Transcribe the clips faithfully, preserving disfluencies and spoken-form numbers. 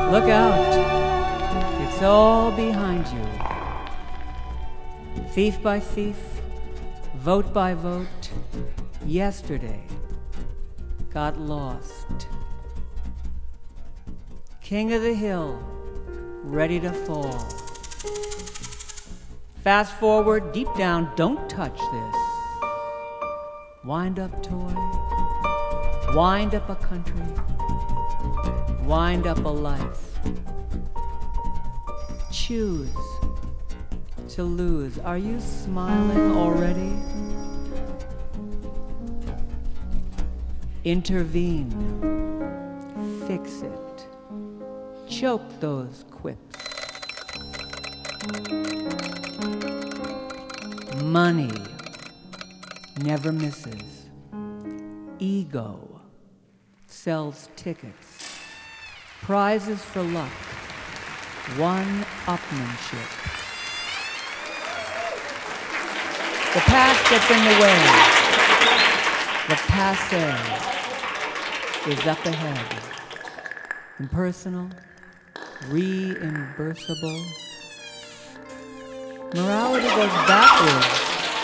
Look out. It's all behind you. Thief by thief, vote by vote, yesterday got lost. King of the hill, ready to fall. Fast forward, deep down, don't touch this. Wind up toy, wind up a country, wind up a life. Choose to lose. Are you smiling already? Intervene. Fix it. Choke those quips. Money never misses. Ego sells tickets. Prizes for luck. One-upmanship. The past gets in the way. The passé is up ahead. Impersonal, reimbursable. Morality goes backwards.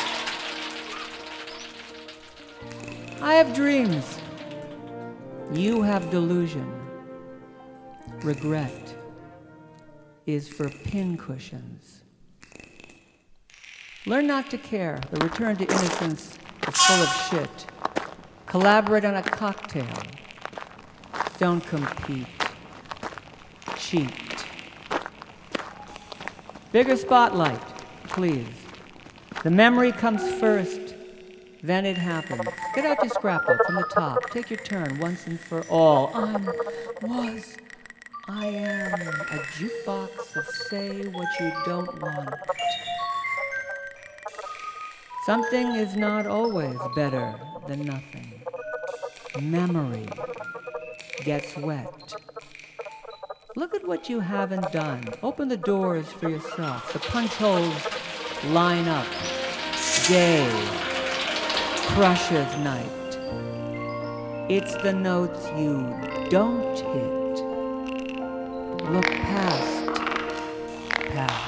I have dreams. You have delusion. Regret is for pincushions. Learn not to care. The return to innocence is full of shit. Collaborate on a cocktail. Don't compete. Cheat. Bigger spotlight, please. The memory comes first, then it happens. Get out your scrapbook from the top. Take your turn once and for all. I'm, was, I am a jukebox of say what you don't want. Something is not always better than nothing. Memory gets wet. Look at what you haven't done. Open the doors for yourself. The punch holes line up. Day, crusher's night. It's the notes you don't hit. Look past, past.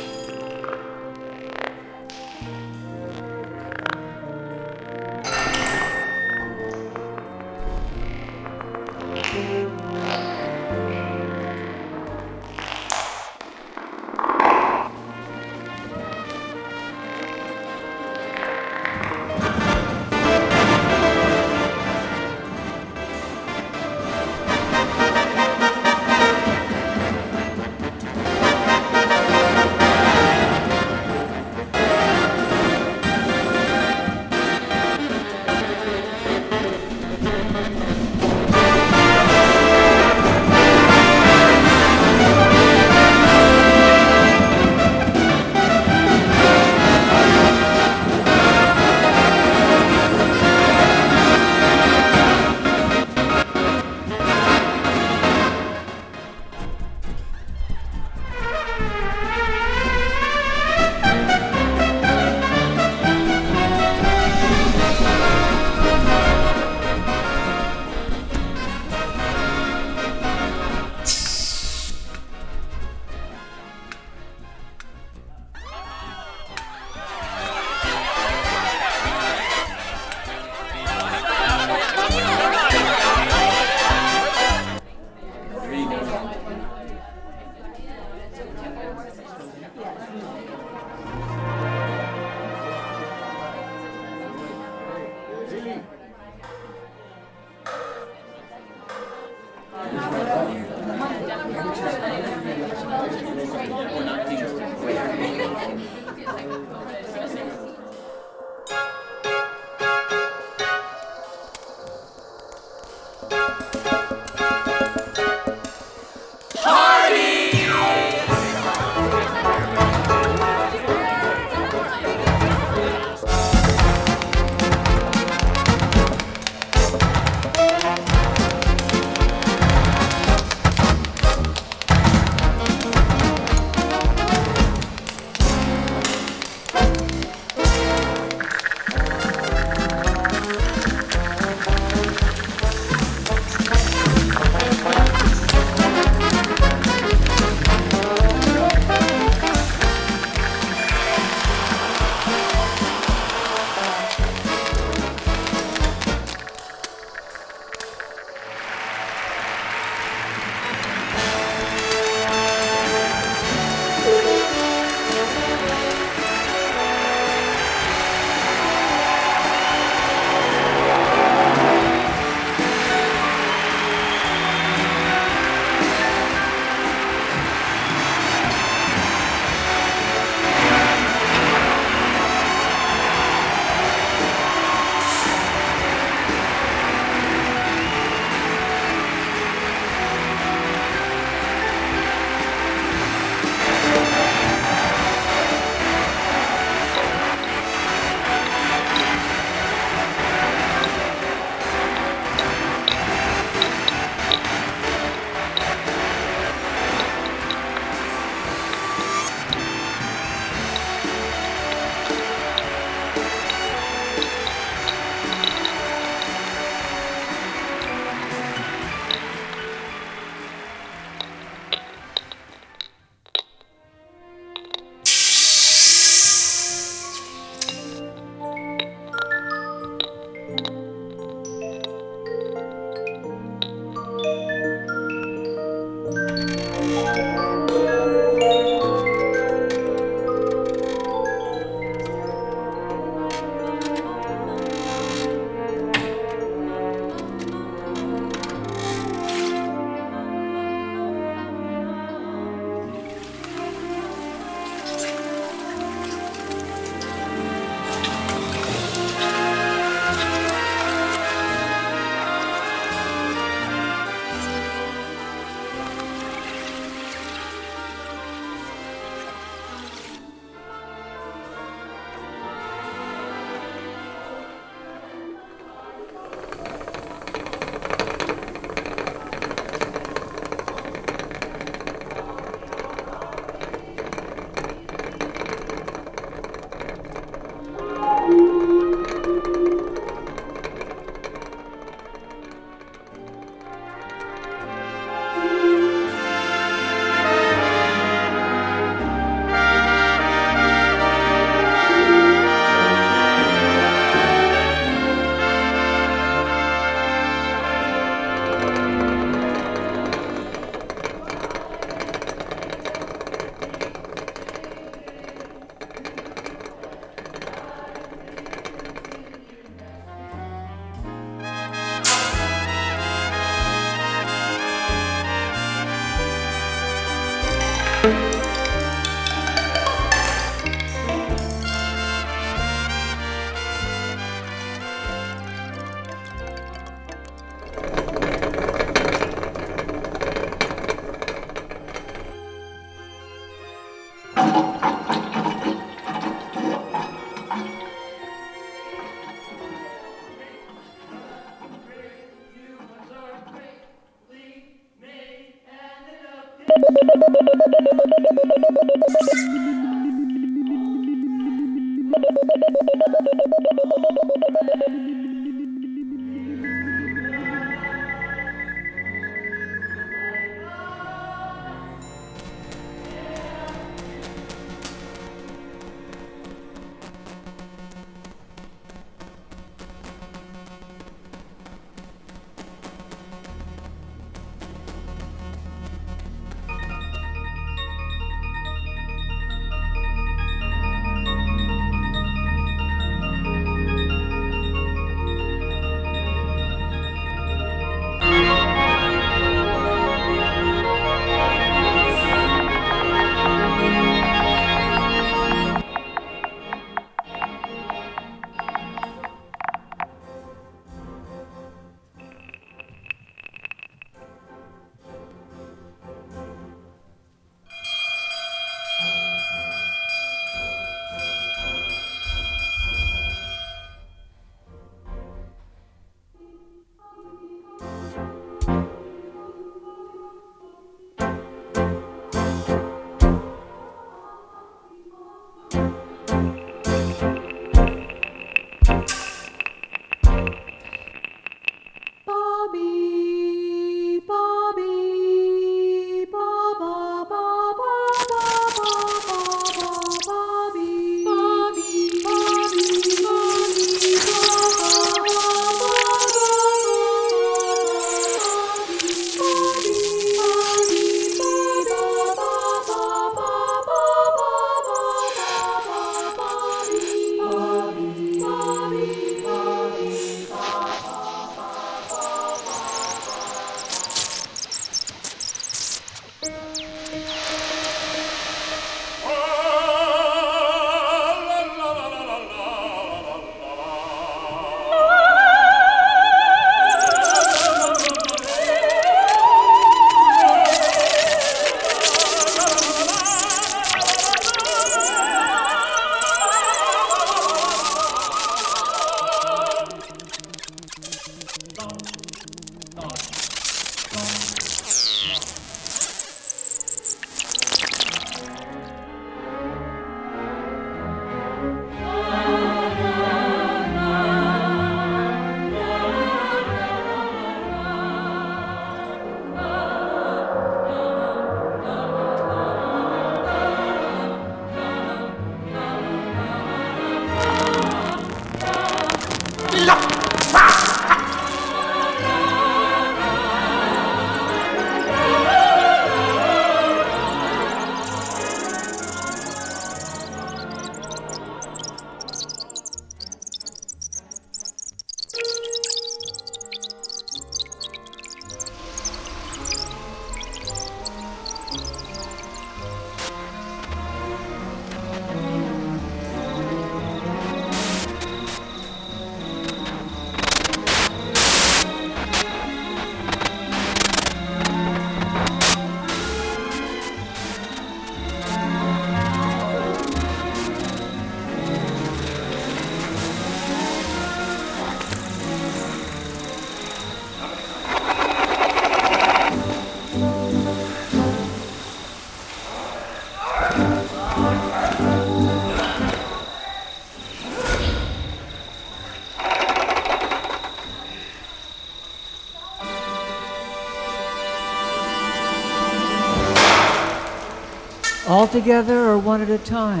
All together or one at a time?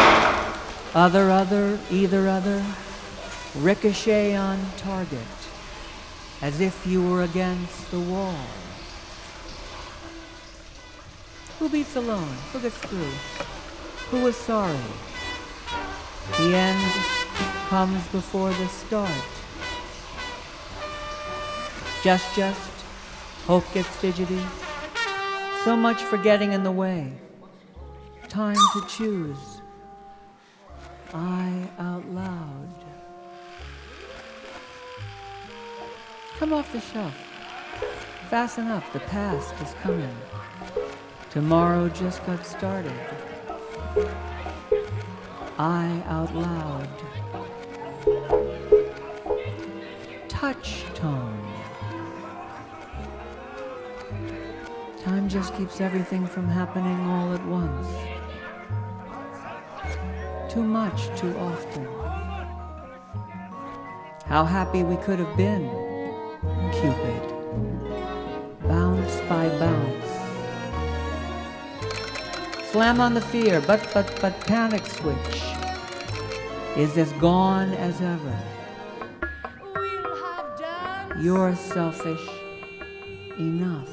Other, other, either other, ricochet on target, as if you were against the wall. Who beats alone? Who gets through? Who is sorry? The end comes before the start. Just, just, hope gets fidgety. So much for getting in the way. time to choose. I out loud. Come off the shelf. Fasten up, the past is coming. Tomorrow just got started. I out loud. Touch tone. Time just keeps everything from happening all at once. Too much, too often. How happy we could have been, Cupid. Bounce by bounce. Slam on the fear, but, but, but panic switch is as gone as ever. You're selfish enough.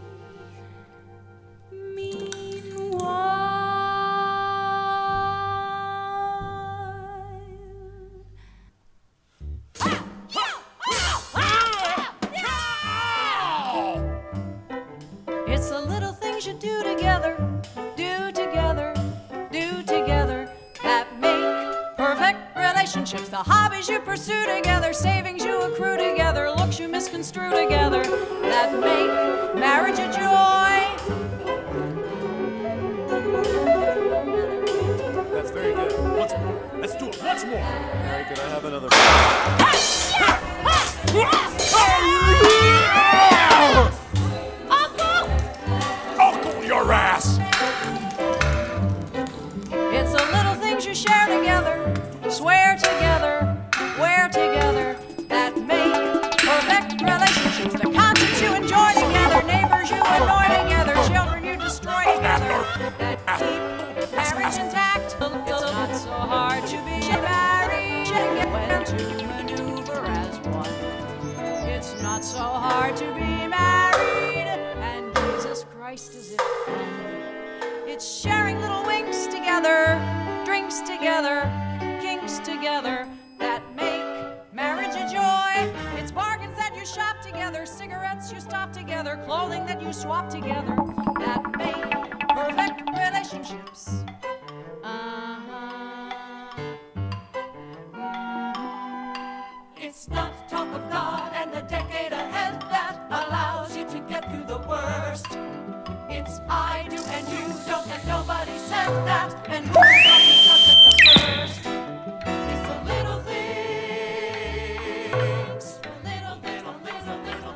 It's the little things you do together, do together, do together that make perfect relationships. The hobbies you pursue together, savings you accrue together, looks you misconstrue together that make marriage a joy. That's very good. Once more. Let's do it once more. Mary, can I have another? Your ass! It's the little things you share together, swear together, wear together, that make perfect relationships. The concerts you enjoy together, neighbors you annoy together, children you destroy together, that keep marriage intact. It's not so hard to be married when to maneuver as one. It's not so hard to be married, and Jesus Christ is it fun. It's sharing little winks together, drinks together, kinks together that make marriage a joy. It's bargains that you shop together, cigarettes you stop together, clothing that you swap together that make perfect relationships. Uh-huh. It's not talk of God and the decade ahead that allows you to get through the worst. It's I do and you don't, and nobody said that, and who's got to touch at the first? It's the little things, little, little, little, little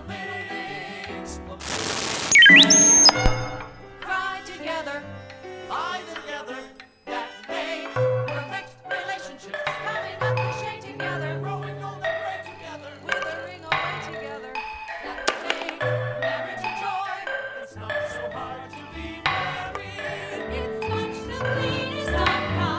things. Cry together, lie together, that make perfect relationships. Coming up the shade together, growing old and gray together, withering away together, that make marriage a joy. It's not so hard to be married. It's such the cleanest of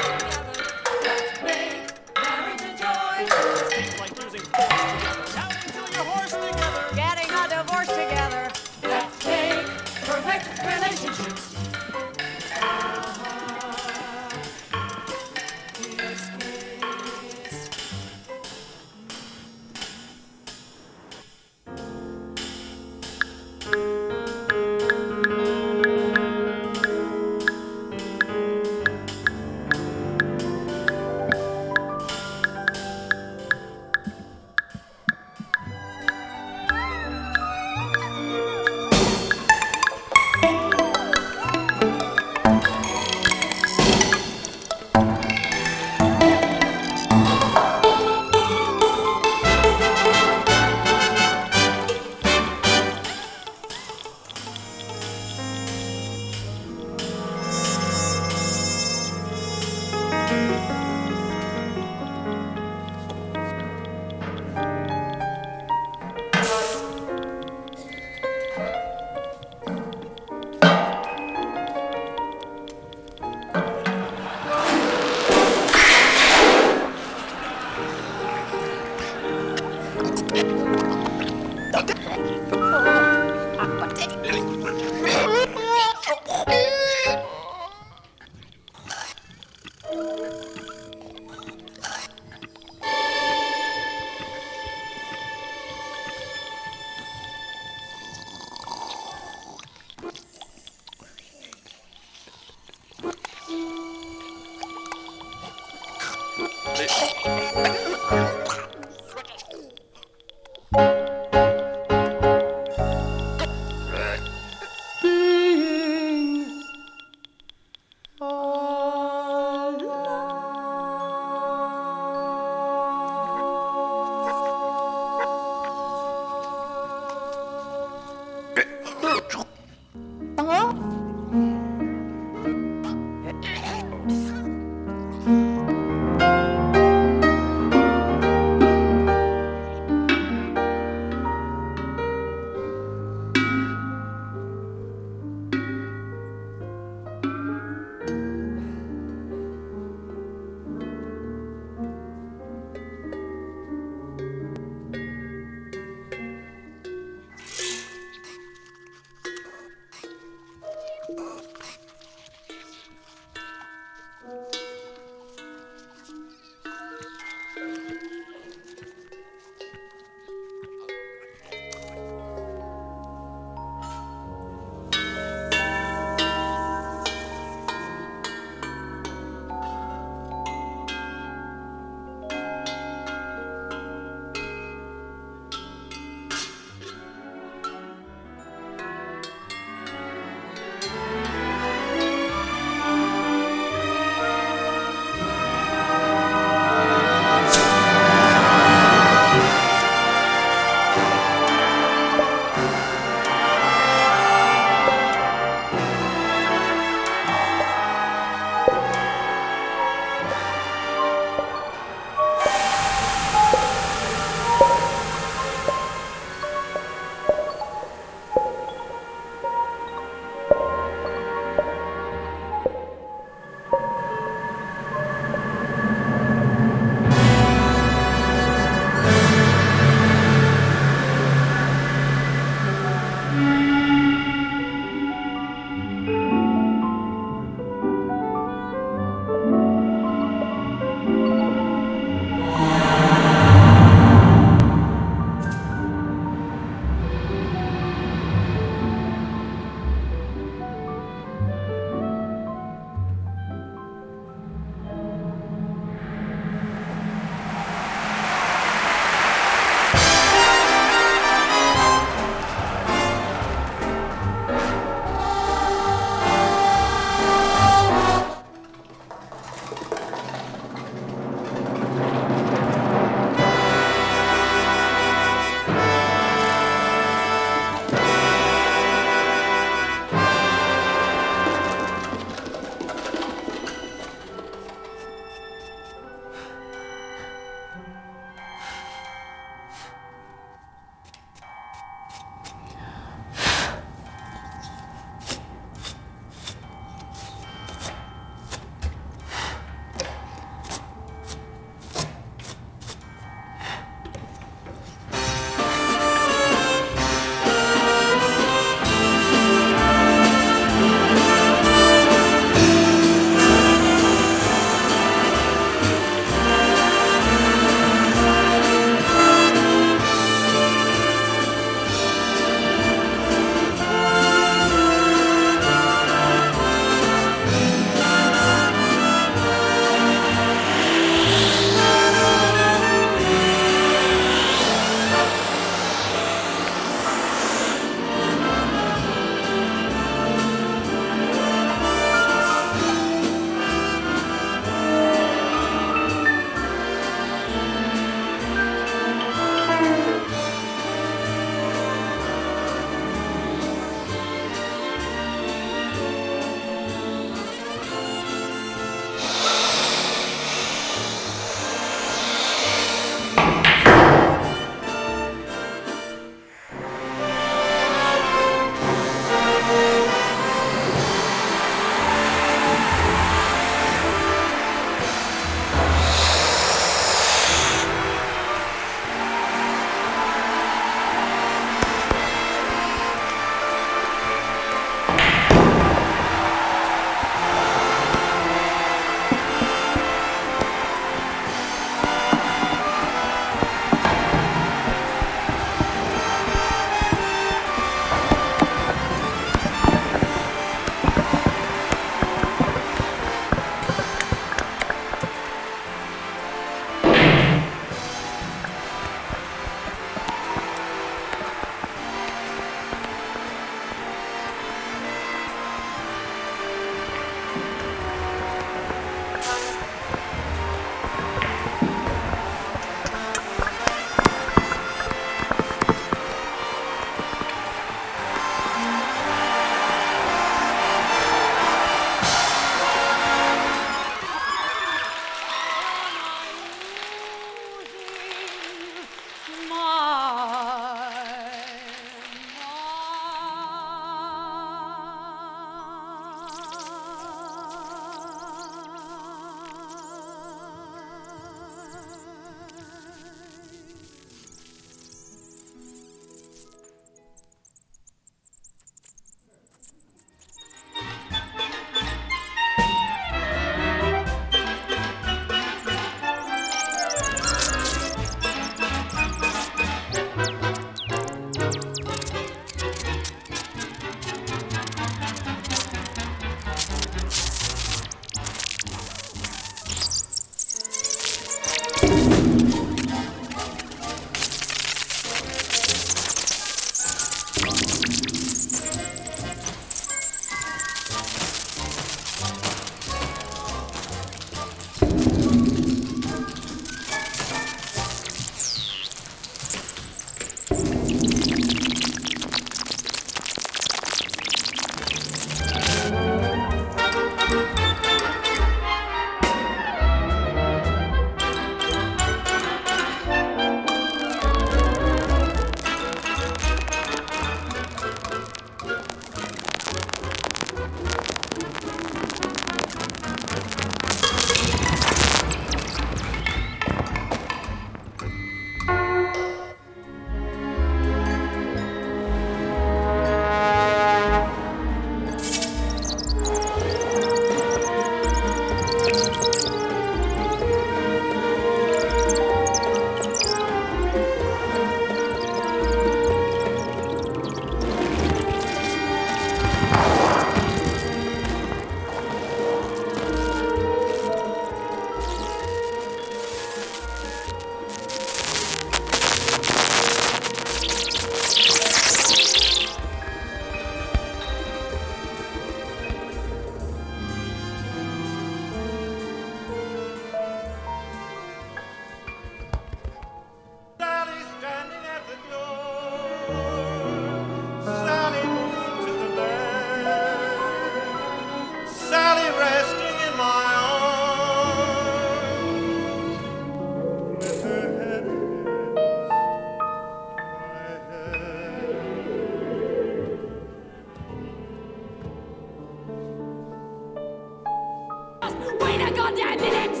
Wait a goddamn minute!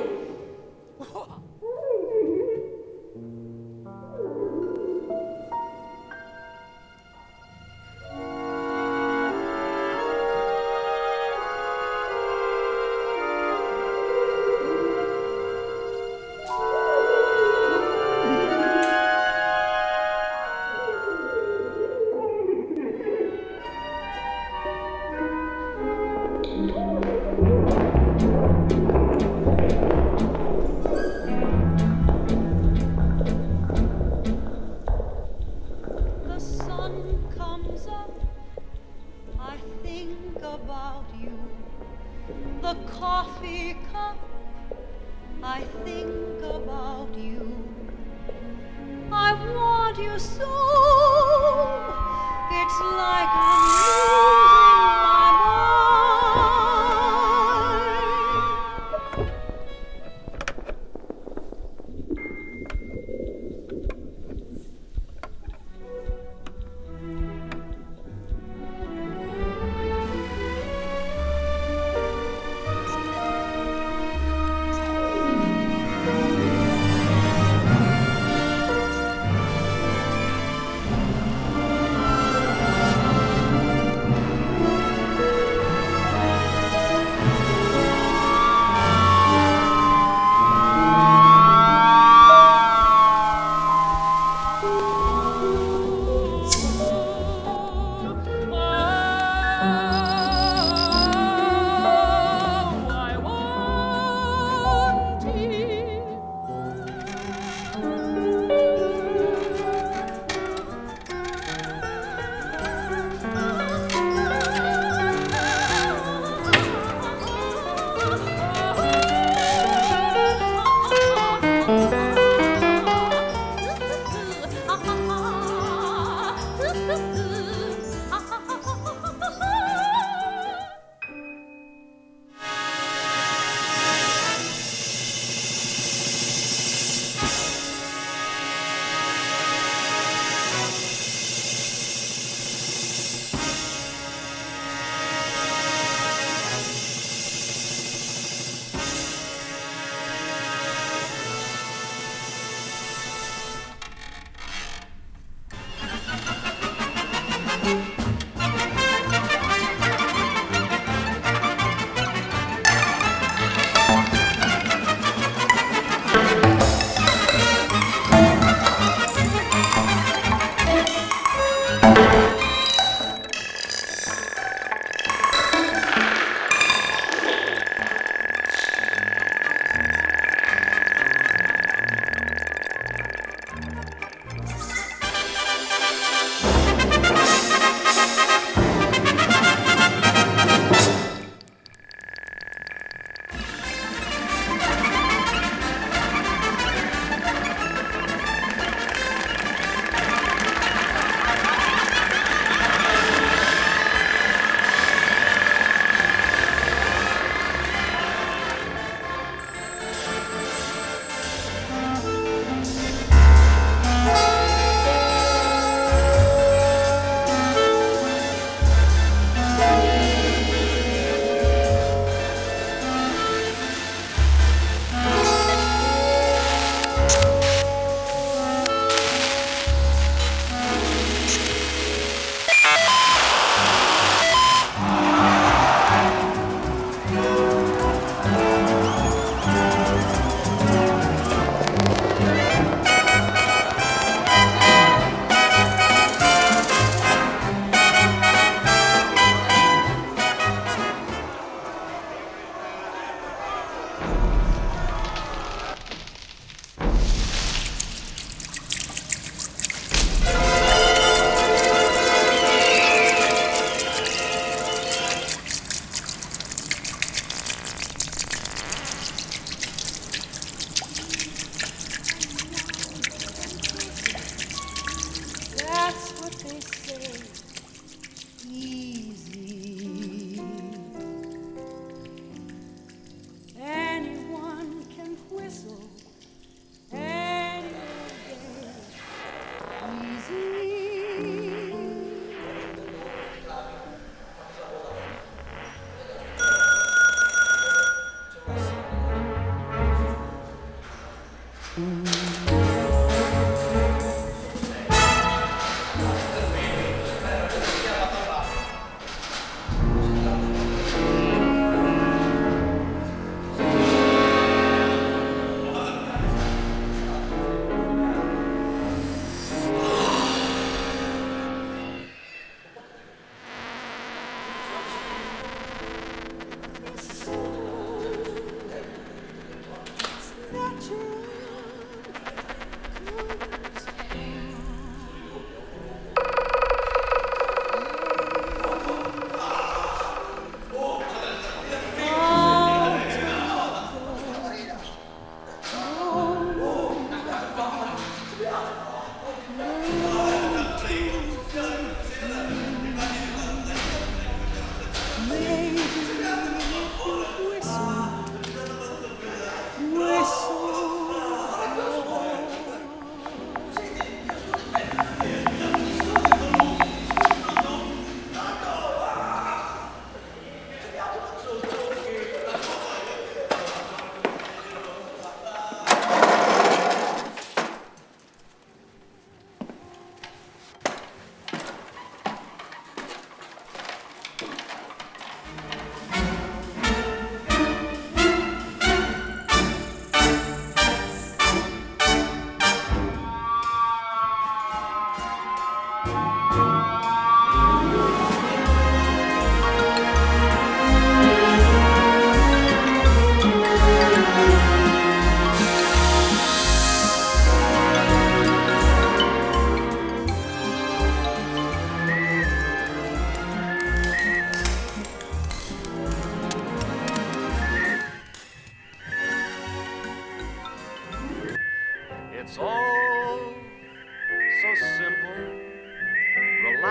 The sun comes up, I think about you. The coffee cup, I think about you. I want you so, it's like I'm losing my mind.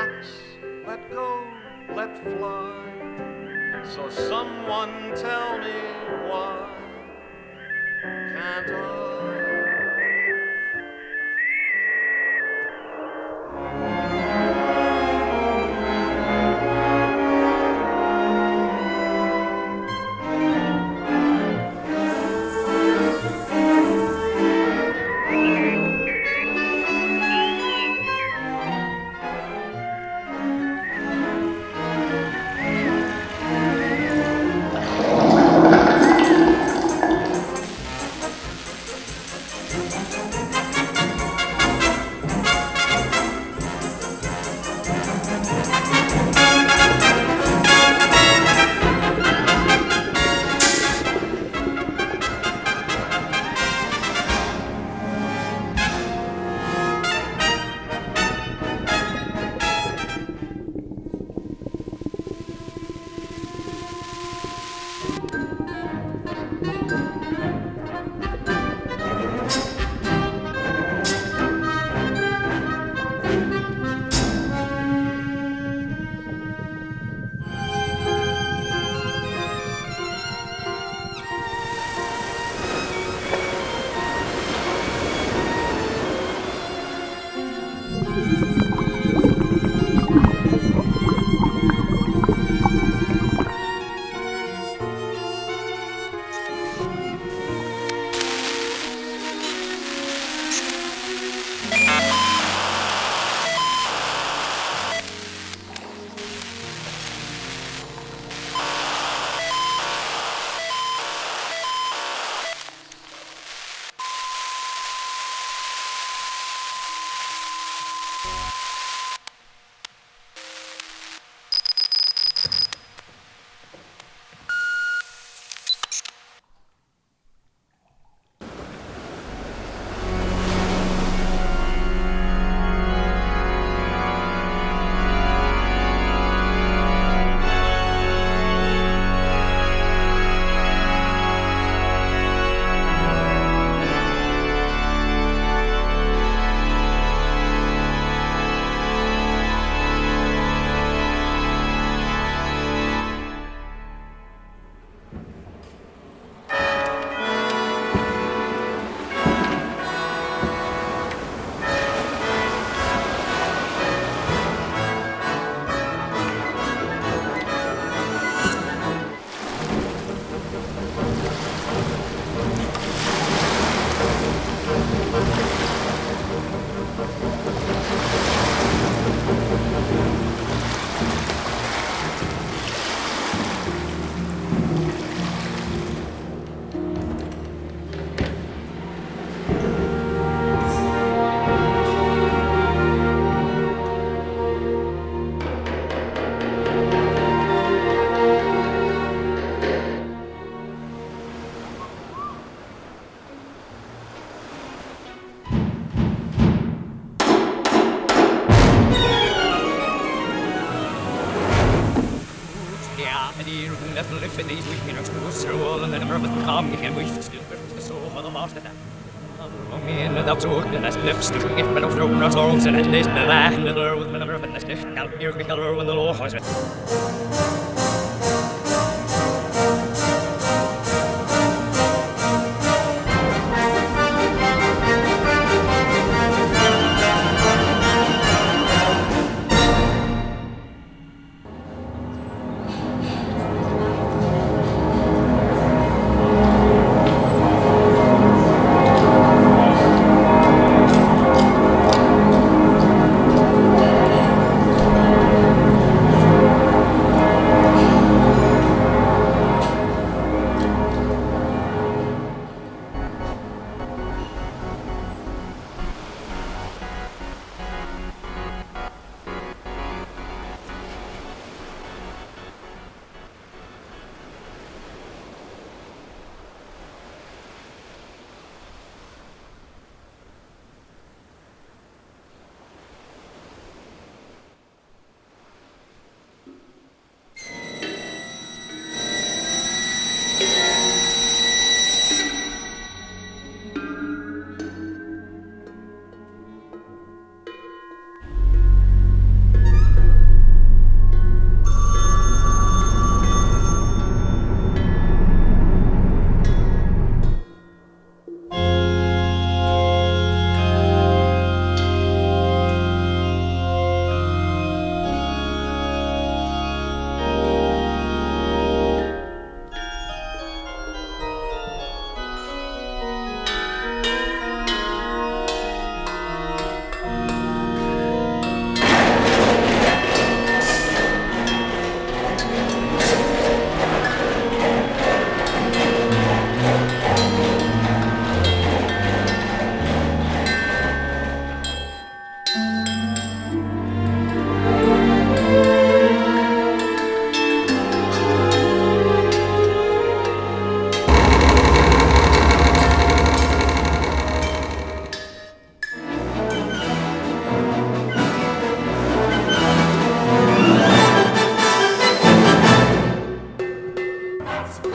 box, let go, let fly. So someone tell me why can't I?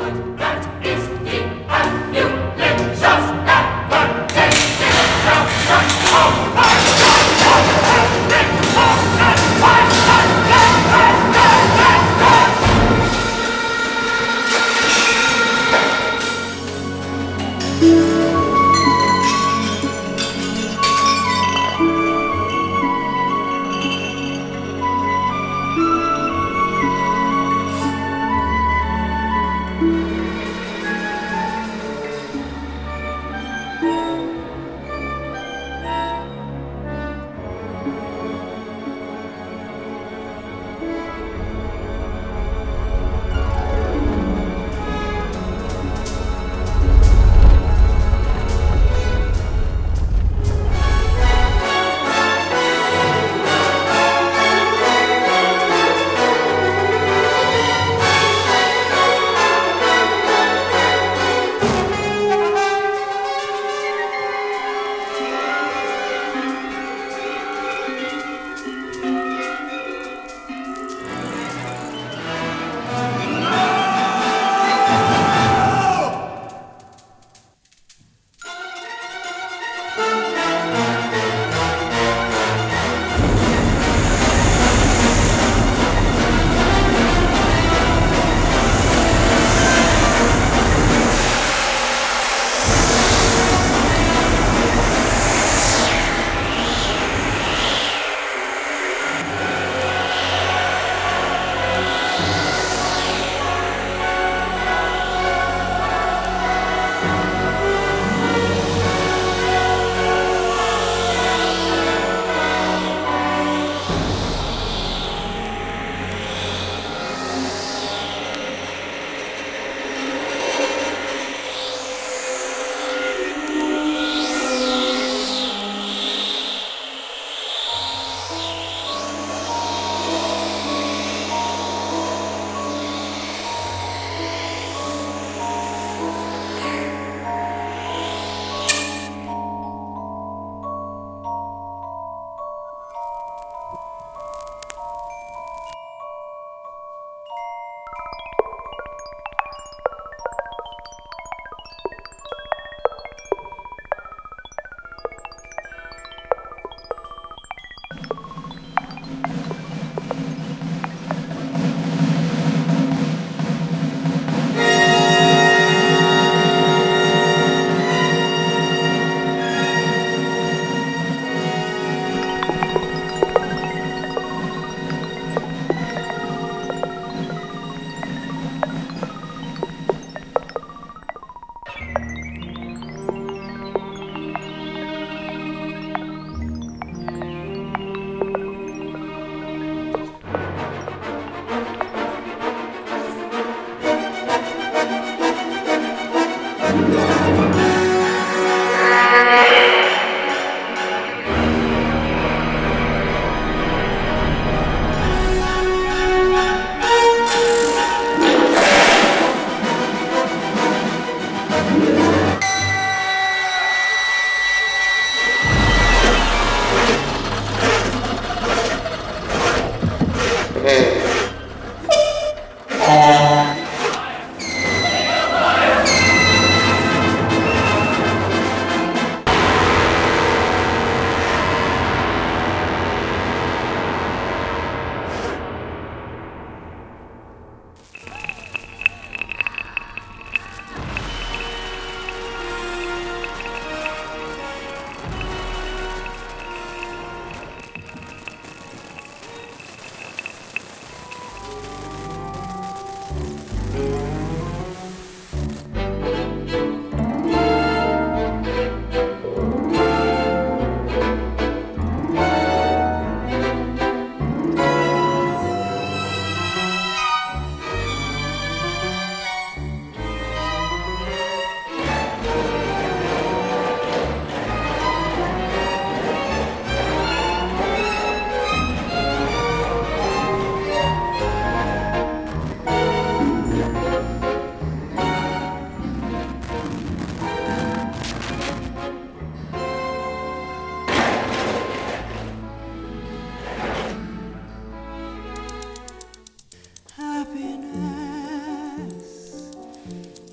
Thank you.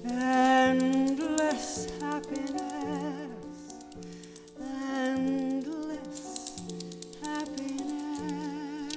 endless happiness, endless happiness.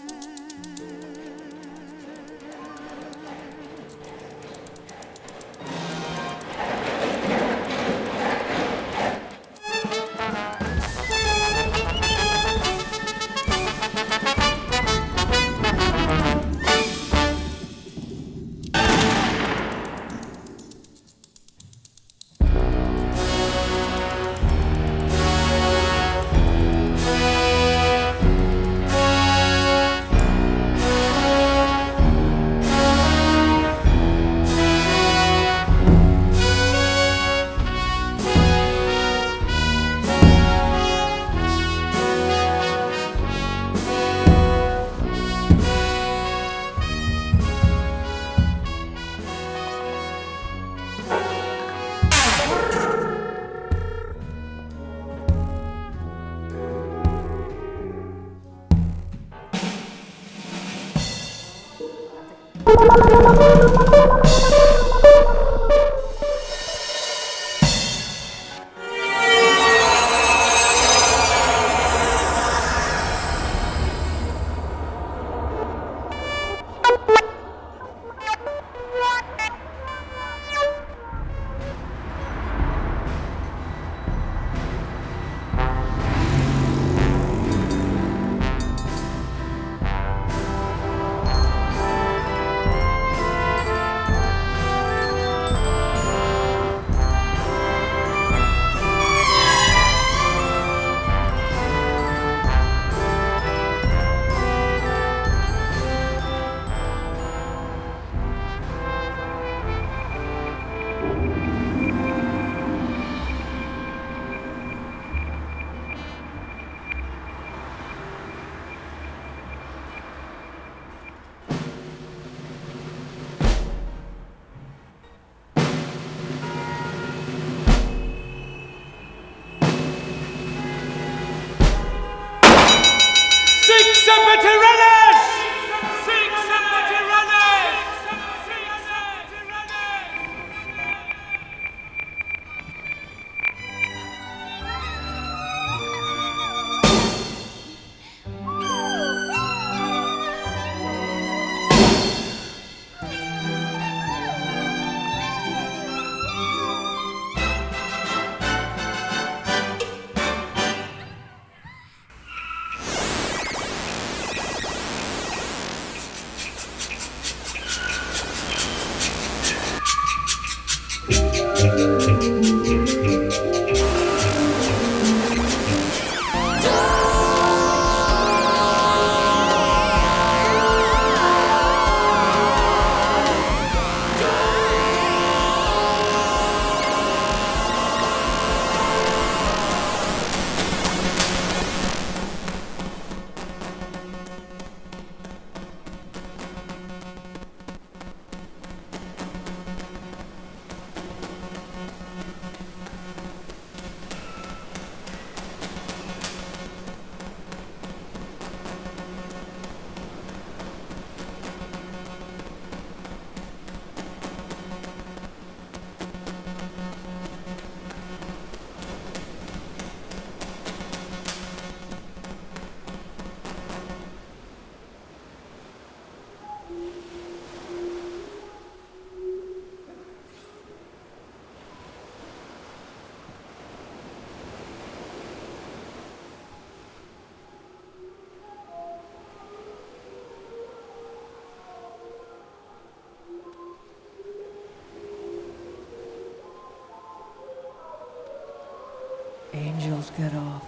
Angels get off.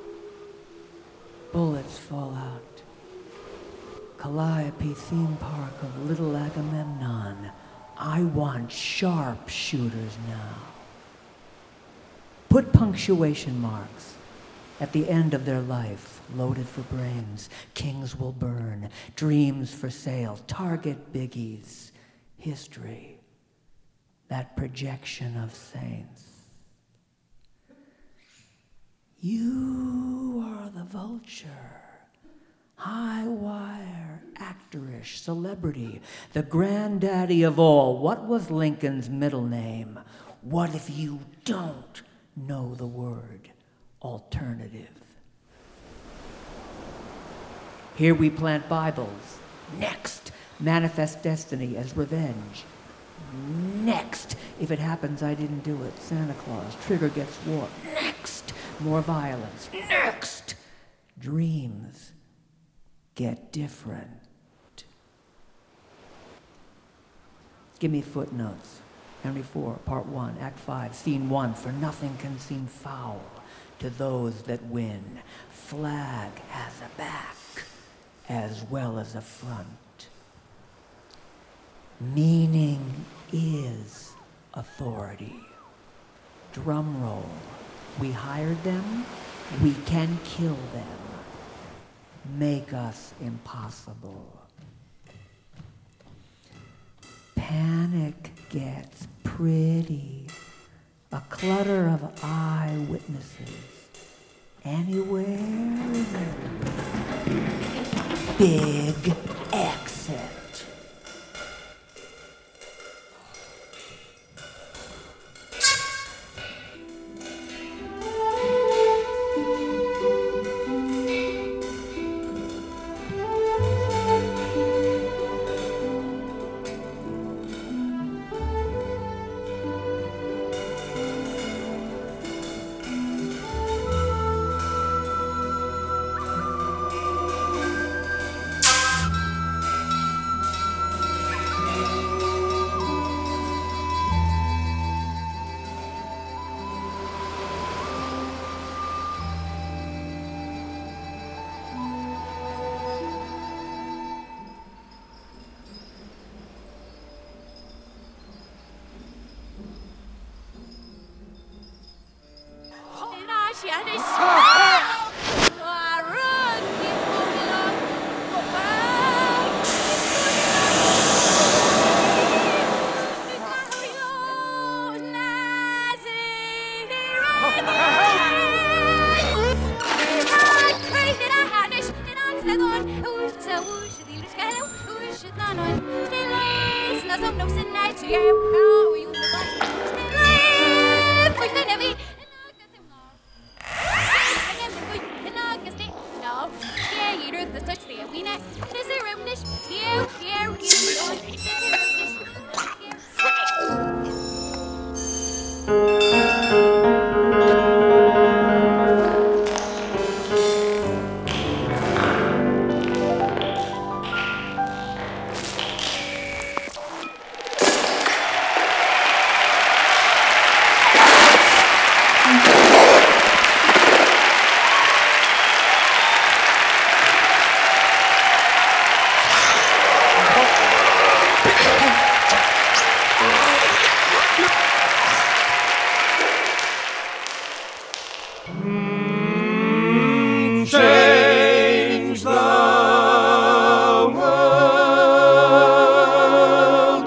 Bullets fall out. Calliope theme park of Little Agamemnon. I want sharp shooters now. Put punctuation marks at the end of their life, loaded for brains. Kings will burn, dreams for sale, target biggies, history, that projection of saints. You are the vulture. High wire, actorish, celebrity, the granddaddy of all. What was Lincoln's middle name? What if you don't know the word alternative? Here we plant Bibles. Next, manifest destiny as revenge. Next, if it happens I didn't do it, Santa Claus, trigger gets warped. Next, more violence. Next, dreams get different. Give me footnotes. Henry four, part one, act five, scene one. For nothing can seem foul to those that win. Flag has a back as well as a front. Meaning is authority. Drum roll. We hired them, we can kill them. Make us impossible. Panic gets pretty. A clutter of eyewitnesses. Anywhere is everywhere. Big exit. Change the world.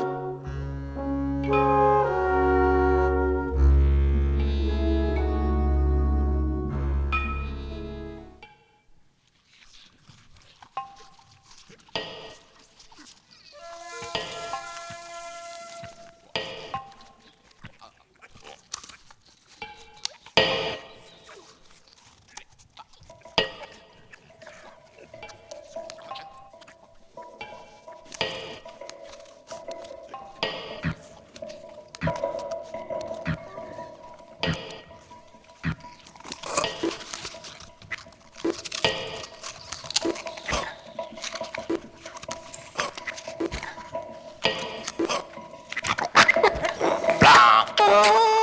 Oh!